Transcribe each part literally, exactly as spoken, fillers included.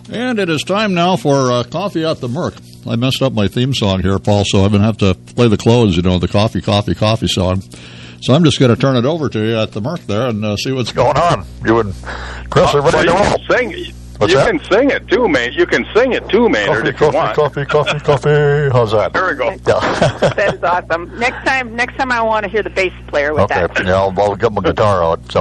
And it is time now for uh, Coffee at the Merc. I messed up my theme song here, Paul, so I'm going to have to play the close, you know, the coffee, coffee, coffee song. So I'm just going to turn it over to you at the Merc there and uh, see what's going on. You and Chris are ready to roll. Sing. What's you that? Can sing it too, man. You can sing it too, Maynard, if coffee, you want. Coffee, coffee, coffee. How's that? There we go. Yeah. That is awesome. Next time, next time I want to hear the bass player with okay. that. Okay. Yeah, I'll, I'll get my guitar out. So.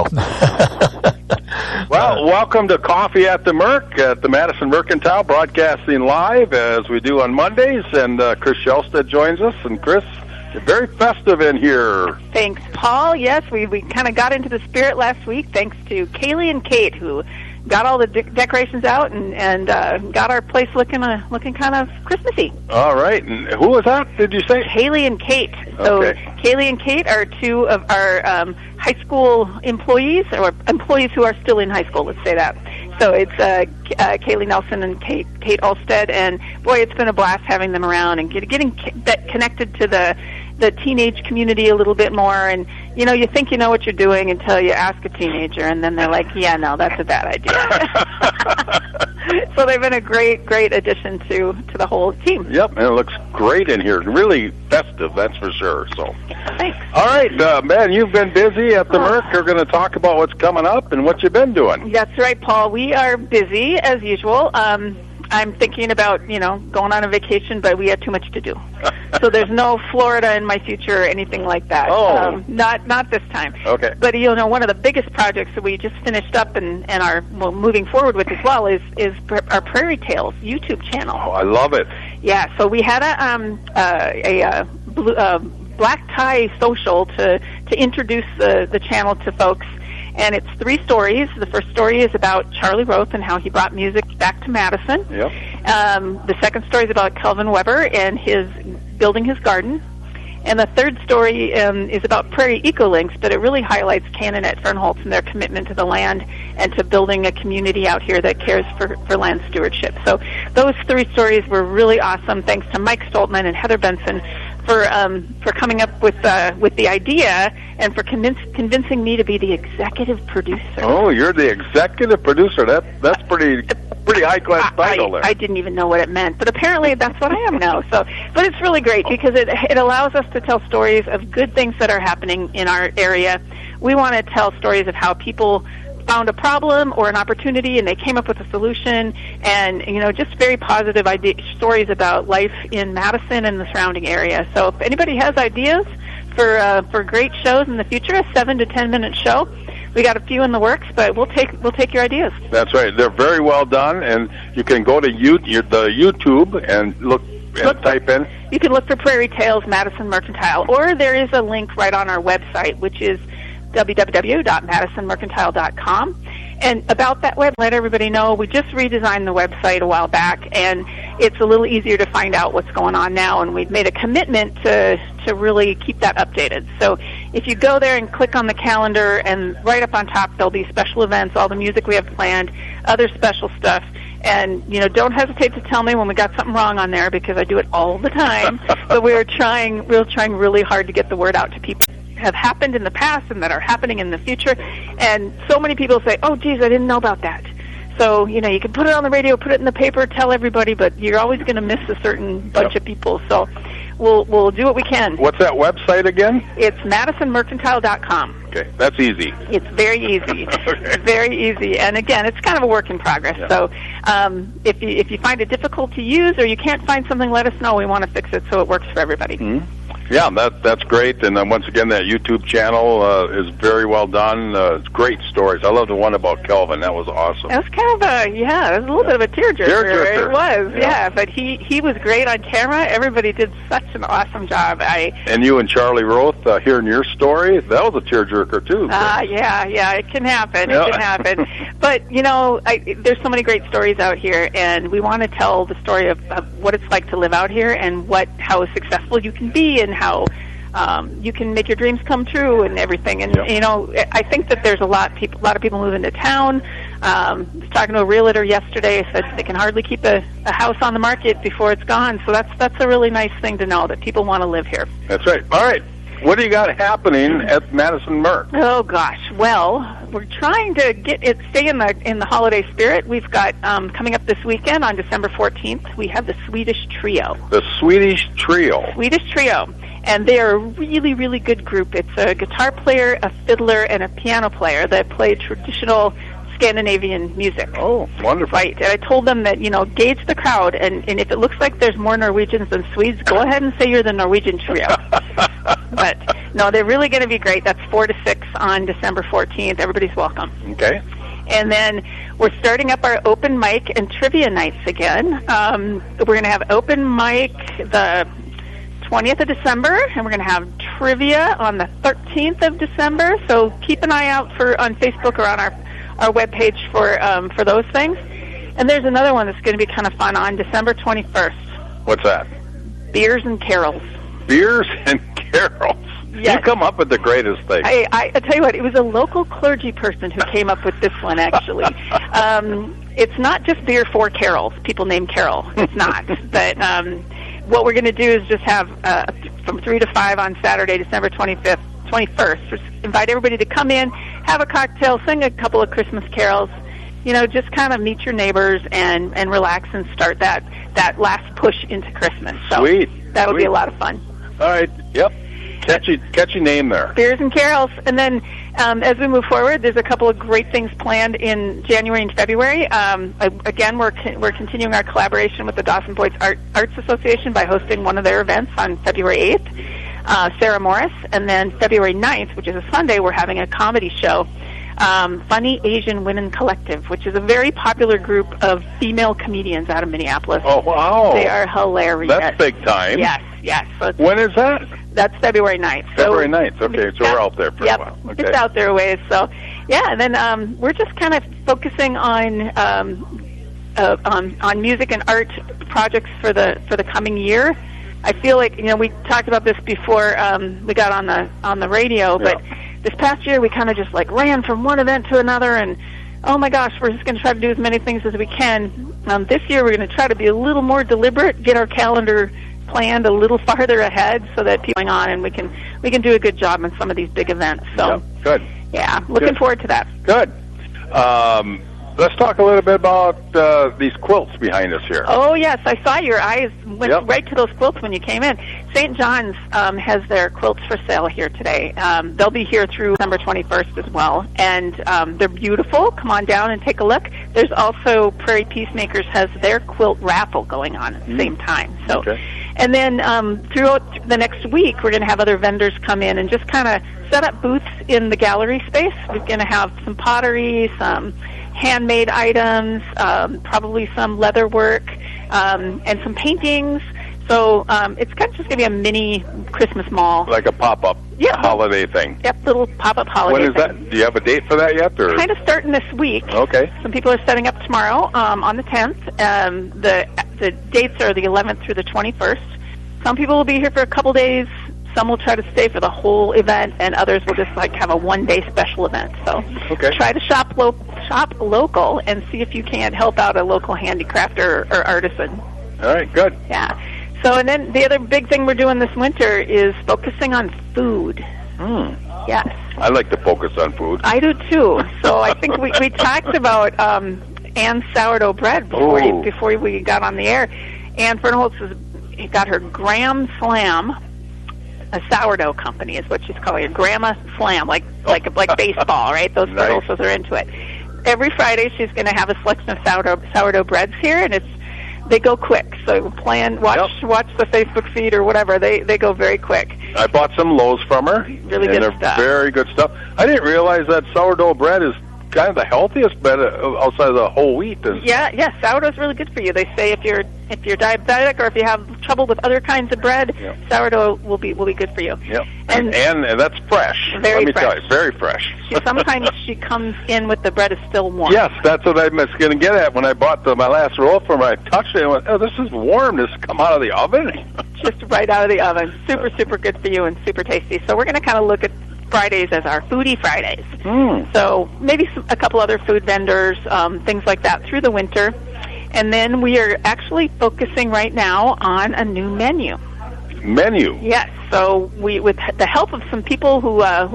Well, uh, welcome to Coffee at the Merc at the Madison Mercantile, broadcasting live as we do on Mondays. And uh, Chris Shelstead joins us. And Chris, you're very festive in here. Thanks, Paul. Yes, we we kind of got into the spirit last week, thanks to Kaylee and Kate, who got all the de- decorations out and and uh, got our place looking uh, looking kind of Christmassy. All right. And who was that, did you say? Haley and Kate. So okay. Haley and Kate are two of our um, high school employees, or employees who are still in high school, let's say that. So it's uh, uh, Kaylee Nelson and Kate Kate Olstead, and boy, it's been a blast having them around and get, getting that connected to the the teenage community a little bit more. And you know, you think you know what you're doing until you ask a teenager, and then they're like, "Yeah, no, that's a bad idea." So they've been a great, great addition to to the whole team. Yep, and it looks great in here. Really festive, that's for sure. So, thanks. All right, uh, man, you've been busy at the oh. Merc. We're going to talk about what's coming up and what you've been doing. That's right, Paul. We are busy as usual. Um, I'm thinking about, you know, going on a vacation, but we have too much to do. So there's no Florida in my future or anything like that. Oh. Um, not not this time. Okay. But, you know, one of the biggest projects that we just finished up and, and are well, moving forward with as well is, is our Prairie Tales YouTube channel. Oh, I love it. Yeah, so we had a, um, uh, a uh, blue, uh, black tie social to, to introduce the, the channel to folks. And it's three stories. The first story is about Charlie Roth and how he brought music back to Madison. Yep. Um, the second story is about Kelvin Weber and his building his garden. And the third story um, is about Prairie Ecolinks, but it really highlights Cannon at Fernholz and their commitment to the land and to building a community out here that cares for, for land stewardship. So those three stories were really awesome. Thanks to Mike Stoltman and Heather Benson for um, for coming up with uh, with the idea and for convince, convincing me to be the executive producer. Oh, you're the executive producer. That that's pretty pretty high class title there. I, I didn't even know what it meant, but apparently that's what I am now. So, but it's really great because it it allows us to tell stories of good things that are happening in our area. We want to tell stories of how people found a problem or an opportunity and they came up with a solution, and you know, just very positive idea, stories about life in Madison and the surrounding area. So if anybody has ideas for uh, for great shows in the future, a seven to ten minute show, we got a few in the works, but we'll take we'll take your ideas. That's right. They're very well done, and you can go to you, the YouTube and look and look type in. You can look for Prairie Tales Madison Mercantile, or there is a link right on our website, which is w w w dot madison mercantile dot com. And about that web, let everybody know, we just redesigned the website a while back, and it's a little easier to find out what's going on now, and we've made a commitment to, to really keep that updated. So if you go there and click on the calendar, and right up on top there'll be special events, all the music we have planned, other special stuff. And, you know, don't hesitate to tell me when we got something wrong on there, because I do it all the time. But we are trying, we're trying really hard to get the word out to people have happened in the past and that are happening in the future. And so many people say, oh, geez, I didn't know about that. So, you know, you can put it on the radio, put it in the paper, tell everybody, but you're always going to miss a certain bunch yep. of people. So we'll we'll do what we can. What's that website again? It's madison mercantile dot com. Okay, that's easy. It's very easy. Okay. It's very easy. And again, it's kind of a work in progress. Yeah. So um, if you if you find it difficult to use or you can't find something, let us know. We want to fix it so it works for everybody. Mm-hmm. Yeah, that that's great. And uh, once again, that YouTube channel uh, is very well done. Uh, it's great stories. I love the one about Kelvin. That was awesome. That was kind of a, yeah, it was a little yeah. bit of a tearjerker. Tearjerker. It was, yeah. yeah. But he, he was great on camera. Everybody did such an awesome job. I And you and Charlie Roth, uh, hearing your story, that was a tearjerker, too. Ah, uh, yeah, yeah, it can happen. Yeah. It can happen. But, you know, I, there's so many great stories out here, and we want to tell the story of, of what it's like to live out here and what how successful you can be and how um, you can make your dreams come true and everything. And, yep. you know, I think that there's a lot, people, a lot of people moving to town. Um, I was talking to a realtor yesterday, said they can hardly keep a, a house on the market before it's gone. So that's that's a really nice thing to know, that people want to live here. That's right. All right. What do you got happening at Madison Merc? Oh, gosh. Well, we're trying to get it stay in the in the holiday spirit. We've got um, coming up this weekend on December fourteenth. We have the Swedish Trio. The Swedish Trio. Swedish Trio, and they are a really really good group. It's a guitar player, a fiddler, and a piano player that play traditional Scandinavian music. Oh, wonderful. Right, and I told them that, you know, gauge the crowd, and, and if it looks like there's more Norwegians than Swedes, go ahead and say you're the Norwegian Trio. But, no, they're really going to be great. That's four to six on December fourteenth. Everybody's welcome. Okay. And then we're starting up our open mic and trivia nights again. Um, we're going to have open mic the twentieth of December, and we're going to have trivia on the thirteenth of December. So keep an eye out for on Facebook or on our our webpage for um, for those things. And there's another one that's going to be kind of fun on December twenty-first. What's that? Beers and Carols. Beers and Carols. Yes. You come up with the greatest thing. I, I, I tell you what, it was a local clergy person who came up with this one, actually. um, it's not just beer for carols. People name Carol. It's not. But um, what we're going to do is just have uh, from three to five on Saturday, December twenty-fifth, twenty-first. Just invite everybody to come in, have a cocktail, sing a couple of Christmas carols, you know, just kind of meet your neighbors and, and relax and start that, that last push into Christmas. So Sweet. That would Sweet. be a lot of fun. All right. Yep. Catchy, catchy name there. Beers and Carols. And then um, as we move forward, there's a couple of great things planned in January and February. Um, again, we're con- we're continuing our collaboration with the Dawson Boys Art, Arts Association by hosting one of their events on February eighth, uh, Sarah Morris. And then February ninth, which is a Sunday, we're having a comedy show, um, Funny Asian Women Collective, which is a very popular group of female comedians out of Minneapolis. Oh, wow. They are hilarious. That's big time. Yes, yes. So when is that? That's February ninth. February so, ninth. Okay, so yeah, we're out there for yep, a while. Okay. It's out there a ways. So, yeah, and then um, we're just kind of focusing on um, uh, on on music and art projects for the for the coming year. I feel like, you know, we talked about this before um, we got on the on the radio, but yeah. this past year we kind of just like ran from one event to another, and oh my gosh, we're just going to try to do as many things as we can. Um, this year we're going to try to be a little more deliberate, get our calendar planned a little farther ahead so that people are on and we can we can do a good job on some of these big events. So yeah, good. Yeah, looking good. forward to that. Good. Um, let's talk a little bit about uh, these quilts behind us here. Oh yes, I saw your eyes went yep. right to those quilts when you came in. Saint John's um, has their quilts for sale here today. Um, they'll be here through December twenty-first as well, and um, they're beautiful. Come on down and take a look. There's also Prairie Peacemakers has their quilt raffle going on at the mm. same time. So. Okay. And then um, throughout the next week, we're going to have other vendors come in and just kind of set up booths in the gallery space. We're going to have some pottery, some handmade items, um, probably some leather work, um, and some paintings. So um, it's kind of just going to be a mini Christmas mall. Like a pop-up yeah. holiday thing. Yep, little pop-up holiday When is thing. that? Do you have a date for that yet? Or? Kind of starting this week. Okay. Some people are setting up tomorrow um, on the tenth. Um, the the dates are the eleventh through the twenty-first. Some people will be here for a couple days. Some will try to stay for the whole event, and others will just like have a one-day special event. So okay. try to shop lo- shop local and see if you can't help out a local handicrafter or, or artisan. All right, good. Yeah. So, and then the other big thing we're doing this winter is focusing on food. Mm. Yes. I like to focus on food. I do too. So I think we, we talked about um, Anne's sourdough bread before you, before we got on the air. Anne Fernholz has got her Graham Slam, a sourdough company is what she's calling it. Grandma Slam, like like like baseball, right? Those nice. girls are into it. Every Friday she's going to have a selection of sourdough sourdough breads here, and it's they go quick. So plan, watch yep. watch the Facebook feed or whatever. They they go very quick. I bought some loaves from her. Really and good they're stuff. Very good stuff. I didn't realize that sourdough bread is kind of the healthiest bread outside of the whole wheat. Yeah, yeah, sourdough's really good for you. They say if you're if you're diabetic or if you have trouble with other kinds of bread, yep. sourdough will be will be good for you. Yep. And, and and that's fresh. Very Let me fresh. tell you, very fresh. She, sometimes she comes in with the bread is still warm. Yes, that's what I was going to get at when I bought the, my last roll from her. I touched it and went, oh, this is warm. This has come out of the oven. Just right out of the oven. Super, super good for you and super tasty. So we're going to kind of look at Fridays as our Foodie Fridays. Mm. So maybe some, a couple other food vendors, um, things like that through the winter. And then we are actually focusing right now on a new menu. Menu? Yes. So we, with the help of some people who uh, who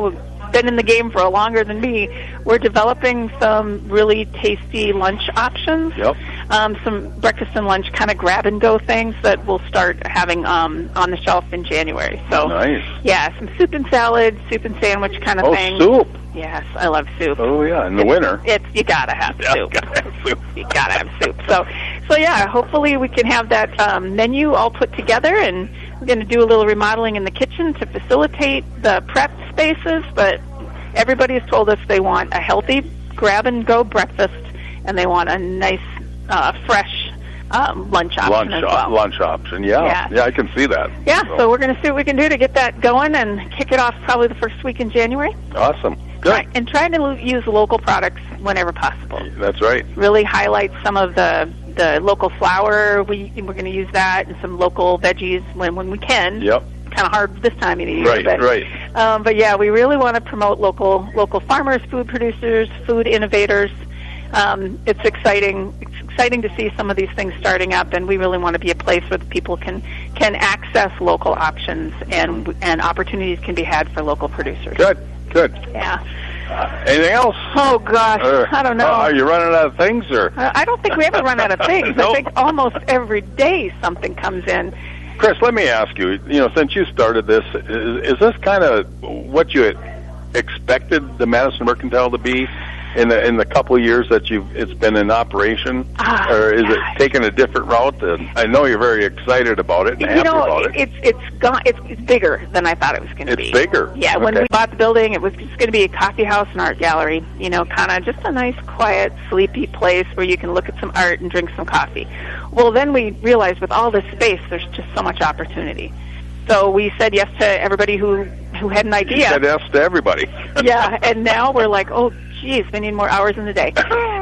been in the game for longer than me, we're developing some really tasty lunch options. Yep. Um, some breakfast and lunch kind of grab-and-go things that we'll start having um, on the shelf in January. So, nice. Yeah, some soup and salad, soup and sandwich kind of oh, thing. soup. Yes, I love soup. Oh, yeah, in the it's, winter. It's you gotta have yeah, soup. Gotta have soup. You gotta have soup. So, so yeah, hopefully we can have that um, menu all put together, and we're going to do a little remodeling in the kitchen to facilitate the prep spaces. But everybody has told us they want a healthy grab-and-go breakfast, and they want a nice, uh, fresh um, lunch option lunch, as well. Lunch option, yeah. Yeah, yeah I can see that. Yeah, so, so we're going to see what we can do to get that going and kick it off probably the first week in January. Awesome. Good. Try, and try to use local products whenever possible. That's right. Really highlight some of the the local flour. We we're going to use that, and some local veggies when when we can. Yep. Kind of hard this time of the year. Right. But, right. Um, but yeah, we really want to promote local local farmers, food producers, food innovators. Um, it's exciting. It's exciting to see some of these things starting up, and we really want to be a place where the people can can access local options, and and opportunities can be had for local producers. Good. Good. Yeah. Uh, anything else? Oh gosh, uh, I don't know. Uh, are you running out of things, or? Uh, I don't think we ever run out of things. Nope. I think almost every day something comes in. Chris, let me ask you. You know, since you started this, is, is this kind of what you expected the Madison Mercantile to be in the in the couple of years that you've it's been in operation, ah, or is gosh. it taking a different route? And I know you're very excited about it and You happy know, about it. it's it's gone. It's, it's bigger than I thought it was going to It's be. bigger. Yeah, when Okay. we bought the building, it was just going to be a coffee house and art gallery. You know, kind of just a nice, quiet, sleepy place where you can look at some art and drink some coffee. Well, then we realized with all this space, there's just so much opportunity. So we said yes to everybody who who had an idea. You said yes to everybody. Yeah, and now we're like, oh, geez, we need more hours in the day.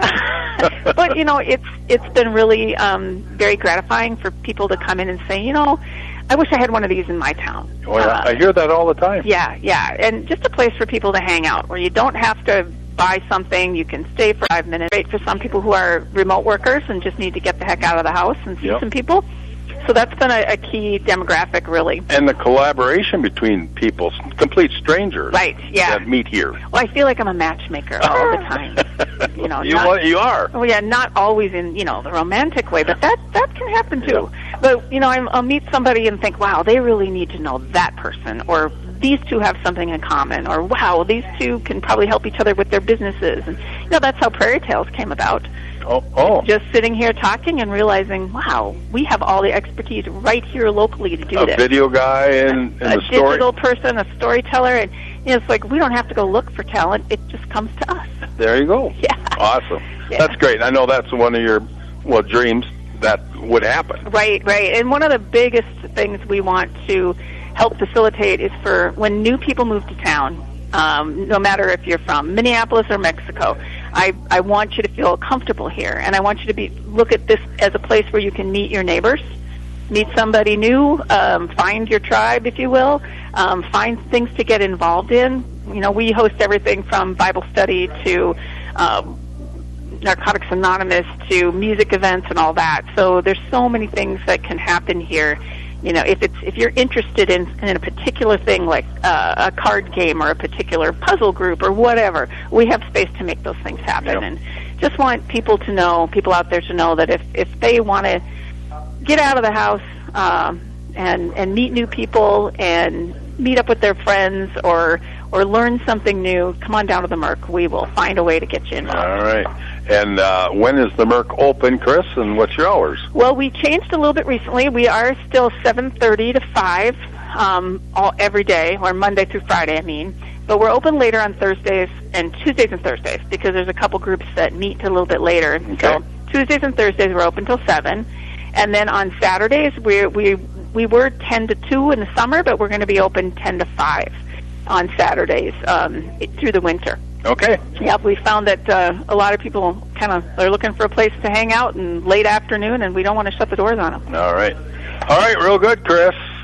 But you know, it's it's been really um, very gratifying for people to come in and say, you know, I wish I had one of these in my town. Oh, yeah. Uh, I hear that all the time. Yeah, yeah, and just a place for people to hang out where you don't have to buy something. You can stay for five minutes. Great for some people who are remote workers and just need to get the heck out of the house and see Yep. some people. So that's been a, a key demographic, really. And the collaboration between people, complete strangers, Right, yeah. that meet here. Well, I feel like I'm a matchmaker all the time. You know, you, not- wa- you are. Oh yeah, not always in, you know, the romantic way, but that that can happen too. But you know, I'm, I'll meet somebody and think, wow, they really need to know that person, or these two have something in common, or wow, these two can probably help each other with their businesses. And you know, that's how Prairie Tales came about. Oh, oh. Just sitting here talking and realizing, wow, we have all the expertise right here locally to do a this. video guy and, and a the story. digital person, a storyteller, and you know, it's like we don't have to go look for talent; it just comes to us. There you go. Yeah. Awesome. Yeah. That's great. I know that's one of your well dreams that would happen. Right, right. And one of the biggest things we want to help facilitate is for when new people move to town, um, no matter if you're from Minneapolis or Mexico, I, I want you to feel comfortable here. And I want you to be look at this as a place where you can meet your neighbors, meet somebody new, um, find your tribe, if you will, um, find things to get involved in. You know, we host everything from Bible study to um, Narcotics Anonymous to music events and all that. So there's so many things that can happen here. You know, if it's if you're interested in, in a particular thing like uh, a card game or a particular puzzle group or whatever, we have space to make those things happen. Yep. And just want people to know, people out there to know that if, if they want to get out of the house um, and and meet new people and meet up with their friends or or learn something new, come on down to the Merc. We will find a way to get you involved. All right. And uh, when is the Merc open, Chris, and what's your hours? Well, we changed a little bit recently. We are still seven thirty to five um, all every day, or Monday through Friday, I mean. But we're open later on Thursdays and Tuesdays and Thursdays because there's a couple groups that meet a little bit later. Okay. So Tuesdays and Thursdays we're open till seven. And then on Saturdays we we we were ten to two in the summer, but we're going to be open ten to five on Saturdays um, through the winter. Okay. Yeah, we found that uh, a lot of people kind of are looking for a place to hang out in late afternoon, and we don't want to shut the doors on them. All right. All right, real good, Chris.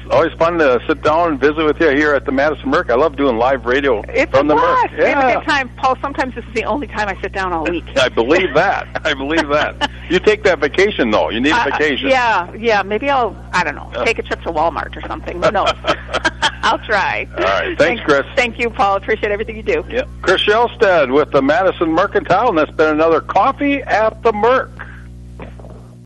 always fun to sit down and visit with you here at the Madison Merc. I love doing live radio it's from a the blast. Merc. We have a Yeah. good time. Paul, sometimes this is the only time I sit down all week. I believe that. I believe that. You take that vacation, though. You need a Uh, vacation. yeah, yeah. Maybe I'll, I don't know, Uh. take a trip to Walmart or something. Who knows? I'll try. All right. Thanks, Chris. Thank you, Paul. Appreciate everything you do. Yep. Chris Shelstead with the Madison Mercantile, and that's been another Coffee at the Merc.